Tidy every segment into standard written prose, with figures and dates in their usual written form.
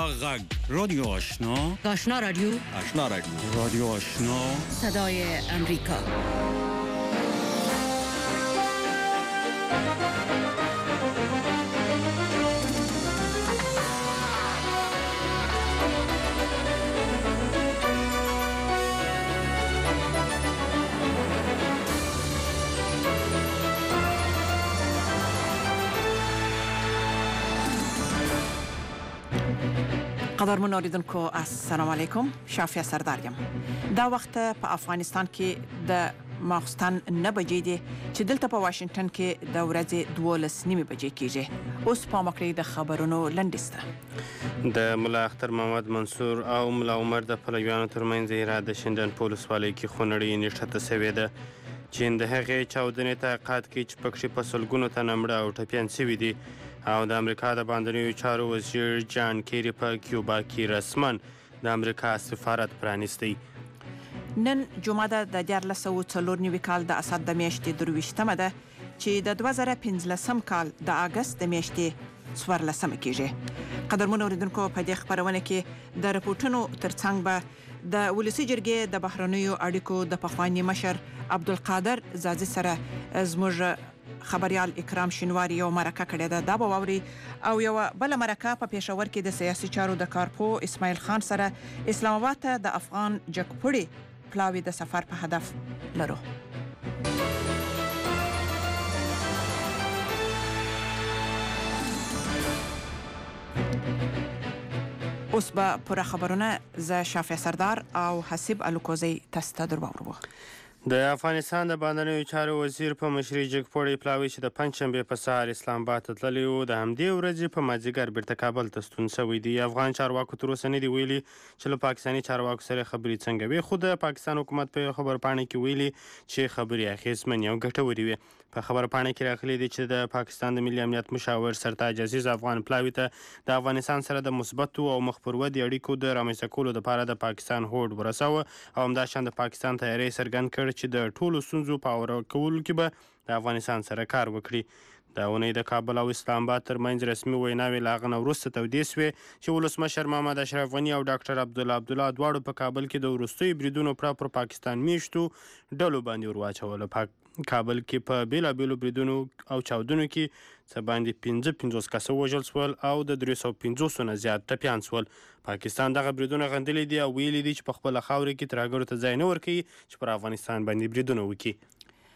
غږ رادیو آشنا آشنا رادیو رادیو آشنا صدای امریکا. قدرمن اوریدونکو السلام علیکم، شافیه سرداریم. دا وخت په افغانستان کې د ماخستن 9 بجې دي چې دلته په واشنگټن کې د ورځې 12 بجې کېږي. اوس په مکړې د خبرونو لنډیسته د ملا اختر محمد منصور او ملا عمر د پلویانو ترمنځ هرات د شینډن په ولسوالۍ کې خونړۍ نښته سوې ده چې د هغې چاودنې تعقیب کوي چې پکې په سلګونو تنه مړه او ټپیان سوي دي او د امریکا د باندنیو چارو وزیر جان کیری په کیوبا کې رسما د امریکا سفارت پرانیستی. نن جمعه د 1404 کال د اسد د میاشتې 23مه ده چې د 2015 کال د اگست د میاشتې 14 کېږي. قدرمن اوریدونکو په دې خبرونه کې د رپورټونو ترڅنګ به د ولسی جرګې د بهرنیو اړیکو د پخوانی مشر عبدالقادر زازي سره زموږ خبريال اکرام شینواری یو مرکه کړې ده. دا به واوري او یو بل مرکه په پېښور کې د سیاسي چارو د کارپو اسماعیل خان سره اسلام آباد ته د افغان جګپړې پلاوي د سفر په هدف لرو. اوس به پوره خبرونه ز شافع سردار او حسیب الکوزی تاسو ته درواورو. د افغانستان د باندنیو چارو وزیر په مشرۍ جګپړې پلاوي چې د پنجشنبې په سهار اسلام آباد ته تللی و د همدې ورځې په مازدیګر بیرته کابل ته ستون شوی دی. افغان چارواکو تر اوسه نه دي ویلي چې له پاکستاني چارواکو سره خبرې څنګه وي، خو د پاکستان حکومت په خبرپاڼه کې ویلي چې خبرې اغېزمنې او ګټورې وي. په خبرپاڼه کې راغلي دي چې د پاکستان د ملي امنیت مشاور سرتاج عزیز افغان پلاوي ته د افغانستان سره د مثبتو او مخ پر ودې اړیکو د رامنځته کولو لپاره د پاکستان هوډ ورساوه او همداشان د پاکستان تیاری څرګند کړ چې د ټولو ستونزو په اوره کولو کې به د افغانستان سره کار وکړي. د اونۍ د کابل او اسلام آباد ترمنځ رسمي ویناوې له هغه نه وروسته تودې شوې چې ولسمشر محمد اشرف غني او ډاکټر عبدالله دواړو په کابل کې د وروستیو بریدونو پر پاکستان میشتو ډلو باندې ور واچوله. کابل کې په بیلابیلو بریدونو او چاودنو کې څه باندې 55 کسه وژل شول او د 350 نه زیات ټپیان شول. پاکستان دغه بریدونه غندلي دي او ویلي دي چې په خپله خاوره کې ترهګرو ته ځای نه ورکوي چې پر افغانستان باندې بریدونه وکړي.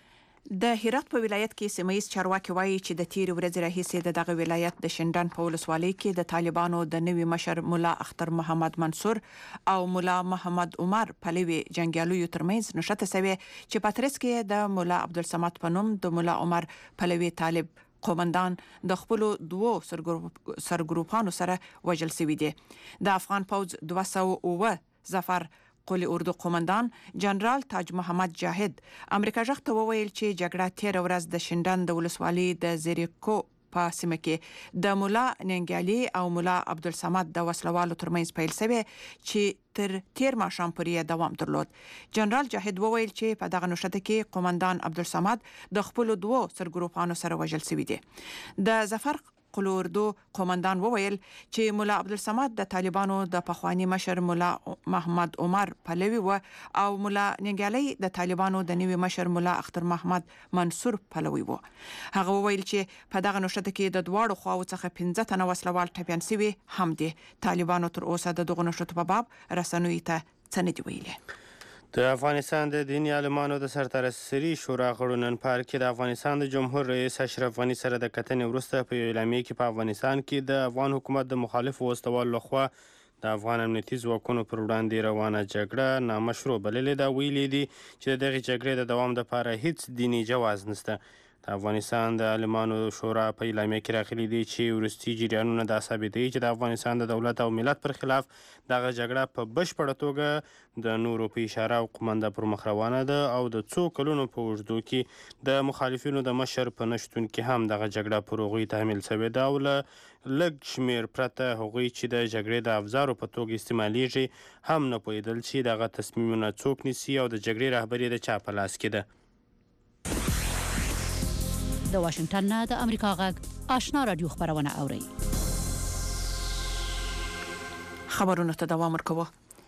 د هرات په ولایت کې سیمه ییز چارواکي وایي چې د تیر ورځې راهیسې د دغه ولایت د شینډن په ولسوالۍ کې د طالبانو د نوي مشر ملا اختر محمد منصور او ملا محمد عمر پلوي جنگیالیو ترمنځ نښته سوې چې په ترڅ کې د ملا عبدالصمد په نوم د ملا عمر پلوي طالب قومندان د خپلو دوو سرګروپانو سره وژل شوي دي. د افغان پوځ 209 ظفر قولی اردو قومندان جنرال تاج محمد جاهد امریکا ژغ ته وویل چې جګړه تیر ورځ د شینډن د ولسوالۍ د زیریکو په سیمه کې د مولا ننګیالي او مولا عبدالصمد د وسلوالو ترمنځ پیل شوی چې تر تیر ماښام پورې دوام درلود. جنرال جاهد وویل چې په دغه نښته کې قومندان عبدالصمد د خپلو دوو سرګروپانو سره وژل شوی دی. د ظفر قولی اردو قومندان وویل چې مولا عبدالصمد د طالبانو د پخوانی مشر مولا محمد عمر پلوي و او مولا ننګیالي د طالبانو د نوي مشر مولا اختر محمد منصور پلوي و. هغه وویل چې په دغه نښته کې د دواړو خواو څخه 15 تنه وسلوال ټپیان شوي هم دي. طالبانو تر اوسه د دغه نښتو په باب رسنیو ته څه نه دي ویلي. د افغانستان د دیني عالمانو د سرتاسري شورا غړو نن په کې د افغانستان د جمهور رئیس اشرف غني سره د کتنې وروسته په اعلامیه کې په افغانستان کې د افغان حکومت د مخالفو وسلوالو لخوا د افغان امنیتي ځواکونو پر وړاندې روانه جګړه نامشروع بللې ده. ویلي دي چې د دغې جګړې د دوام لپاره هیڅ دیني جواز نشته. د افغانستان د عالمانو شورا په اعلامیه کې راغلي دي چې وروستي جریانونه دا ثابتوي چې د افغانستان د دولت او ملت پر خلاف دغه جګړه په بشپړه توګه د نورو په اشاره او قومنده پر مخ روانه ده او د څو کلونو په اوږدو کې د مخالفینو د مشر په نشتون کې هم دغه جګړه پر هغوی تحمیل شوې ده او له لږ شمېر پرته هغوی چې د جګړې د افزارو په توګه استعمالیږي هم نه پوهېدل چې دغه تصمیمونه څوک نیسي او د جګړې رهبري د چا په لاس کې ده. د واشنگټن نه د امریکا غږ آشنا رادیو خبرونه اوري. خبرونه ته دوام ورکوو.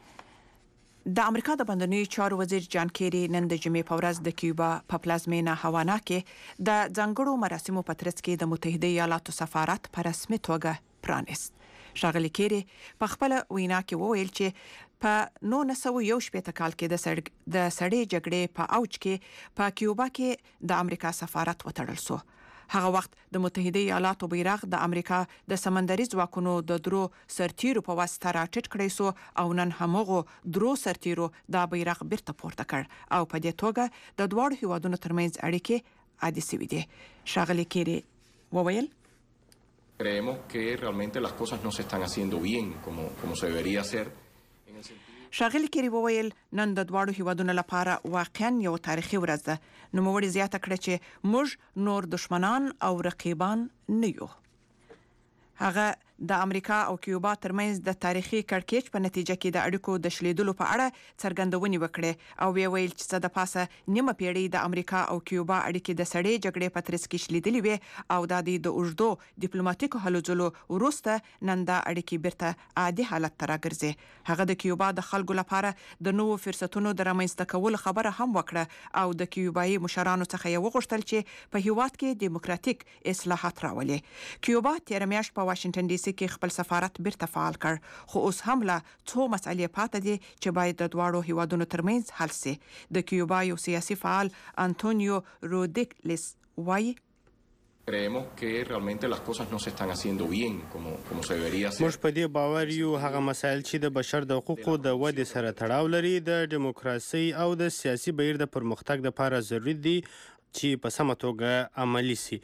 د امریکا د بندنوي چارو وزیر جان کیری نن د جمعې په ورځ د کیوبا په پلازمینه هاوانا کې د ځانګړو مراسمو په ترڅ کې د متحده ایالاتو سفارت په رسمي توګه پرانیست. ښاغلي کیری په خپل وینا کې وویل چې په 1911 کال کې د سړې جګړې په اوج کې په کیوبا کې د امریکا سفارت وتړل شو. هغه وخت د متحده ایالاتو بیرغ د امریکا د سمندري ځواکونو د درو سرتیرو په واسطه راټیټ کړی سو او نن همغه درو سرتیرو دا بیرغ بیرته پورته کړ او په دې توګه د دوه هیوادونو ترمنځ اړیکې عادي شوې دي. ښاغلي کیری وویل Creemos que realmente las cosas no se están haciendo bien como se debería hacer. ښاغلي کیری وویل نن د دوه هیوادونو لپاره واقعا یو تاریخي ورځ ده. نو موږ زیاته کړه چې موږ نور دشمنان او رقیبان نه یو. هغه د امریکا او کیوبا ترمنځ د تاریخي کړکېچ په نتیجه کې د اړیکو د شلیدلو په اړه څرګندونې وکړې او ویل چې څه د پاسه نیمه پیړۍ د امریکا او کیوبا اړیکې د سړې جګړې په ترڅ کې شلیدلې وي او د اوږدو ډیپلوماټیکو هلو ځلو وروسته نن دا اړیکې بیرته عادي حالت ته راګرځي. هغه د کیوبا د خلکو لپاره د نوو فرصتونو د رامنځته کولو خبره هم وکړه او د کیوبایي مشرانو څخه یې وغوښتل چې په هیواد کې دیموکراتیک اصلاحات راولي. کیوبا تیر میاشت په واشنگټن ډي سي کې خپل سفارت بیرته فعال کړ خو اوس هم لا څو مسئلې پاتې دي چې باید د دوه هیوادونو ترمنځ حل شي. د کیوبا یو سیاسي فعال انټونیو رودریګز وایي Creemos que realmente las cosas no se están haciendo bien como se debería hacer. موږ په دې باور یو هغه مسایل چې د بشر د حقوقو د ودې سره تړاو لري د دیموکراسي او د سیاسي بهیر د پرمختګ لپاره ضروري دي چې په سمه توګه عملي شي.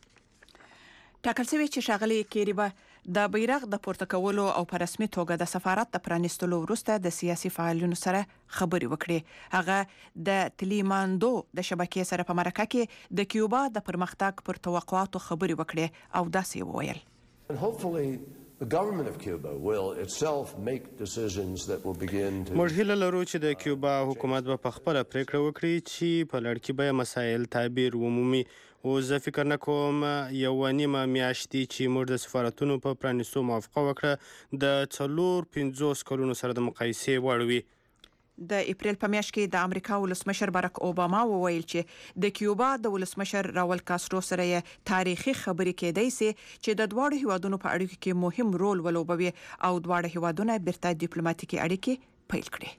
ټاکل شوی چې ښاغلي کیری به د بیرغ د پورته کولو او په رسمي توګه د سفارت د پرانیستلو وروسته د سیاسي فعالینو سره خبرې وکړي. هغه د تلیماندو د شبکې سره په مرکه کې د کیوبا د پرمختګ پر توقعاتو خبرې وکړي او داسې وویل And hopefully the government of Cuba will itself make decisions that will begin to موږ هیله لرو چې د کیوبا حکومت به په خپله پریکړه وکړي چې په لړ کې به مسایل تعبیر ومومي. او زه فکر نه کوم یو نیمه میاشت چې موږ د سفارتونو په پرانیستو موافقه وکړه د 4-5 کلونو سره د مقایسې وړ وي. د اپریل په میاشت کې د امریکا ولسمشر باراک اوباما وویل چې د کیوبا د ولسمشر راول کاسترو سره یې تاریخي خبرې کېدای سي چې د دوه هیوادونو په اړیکو کې مهم رول ولوبوي او دوه هیوادونه بیرته ډیپلوماټیکي اړیکې پیل کړي.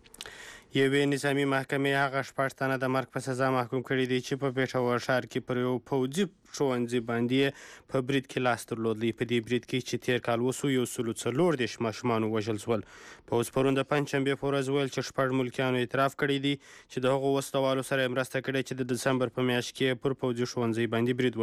یوې نظامی محکمې هغه 6 تنه د مرګ په سزا محکوم کړي دي چې په پیښور ښار کې پر یو پوځي ښوونځي باندې په برید کې لاس درلودلی. په دې برید کې چې تیر کال وسو 140 ماشومان وژل شول. پوځ پرون د پنجشنبې په ورځ ویل چې 6 ملکیانو اعتراف کړی دی چې د هغو وسلوالو سره مرسته کړې چې د دسمبر په میاشت کې پر پوځي ښوونځي باندې برید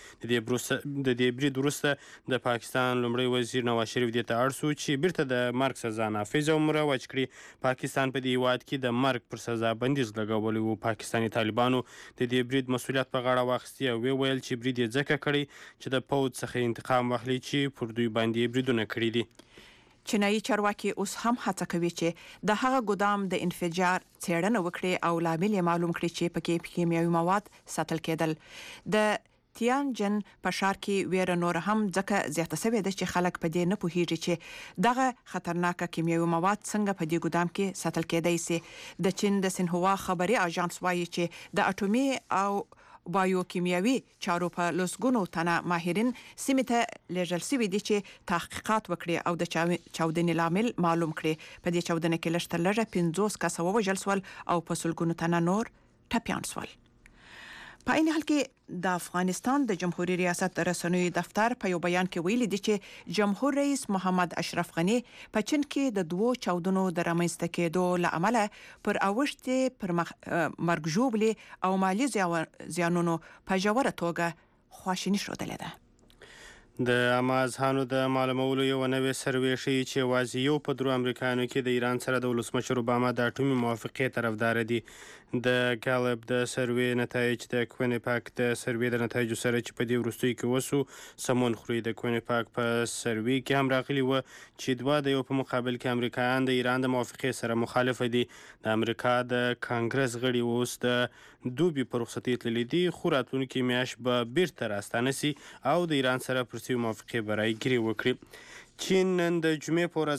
وکړي. د دې برید وروسته د پاکستان لومړی وزیر نواز شریف دې ته اړ شو چې بیرته د مرګ سزا نافذ او مروج کړي. پاکستان په دې هیواد کې د مرګ پر سزا بندیز لګولی و. پاکستاني طالبانو د دې برید مسؤلیت په غاړه واخیستی او ویل چې برید یې ځکه کړی چې د پوځ څخه انتقام واخلي چې پر دوی باندې بریدونه کړي دي. چینایي چارواکي اوس هم هڅه کوي چې د هغه ګودام د انفجار څېړنه وکړي او لامل یې معلوم کړي چې پکې کیمیاوي مواد ساتل کېدل. د تیانجن په ښار کې ویره نور هم ځکه زیاته شوې ده چې خلک په دې نه پوهیږي چې دغه خطرناکه کیمیاوي مواد څنګه په دې ګودام کې ساتل کېدای سي. د چین د سنهوا خبري اژانس وایي چې د اټومي او بایوکیمیاوي چارو په لسګونو تنه ماهرین سیمه ته لېږل شوي دي چې تحقیقات وکړي او د چاودنې لامل معلوم کړي. په دې چاودنه کې لږ تر لږه 50 کسه ووژل شول او په سلګونو تنه نور ټپیان شول. په عین حال کې د افغانستان د جمهوریت ریاست رسنیو دفتر په یو بیان کې ویلي دي چې جمهور رئیس محمد اشرف غنی په چین کې د دوو چاودنو د رامنځته کېدو له امله پر اوښتې پر مرګ ژوبلې او مالي زیانونو په ژوره توګه خواشیني ښودلې ده. د امازهانو د معلومولو یو نوې سروې ښیي چې یوازې یو په 3 امریکایانو کې د ایران سره د ولسمشر اوباما د اټومي موافقې طرفدار دي. د ګالب د سروې نتایج د کوینپاک د سروې د نتایجو سره چې په دې وروستیو کې وسو سمون خوري. د کوینپاک په سروې کې هم راغلي و چې 2 د یو په مقابل کې امریکایان د ایران د موافقې سره مخالف دي. د امریکا د کانګرس غړي اوس د دوبي په رخصتۍ تللي دي خو راتلونکي میاشت به بیرته راستانه سي او د ایران سره پر موافقې برای ګیري وکړي. چین نن د جمعې په ورځ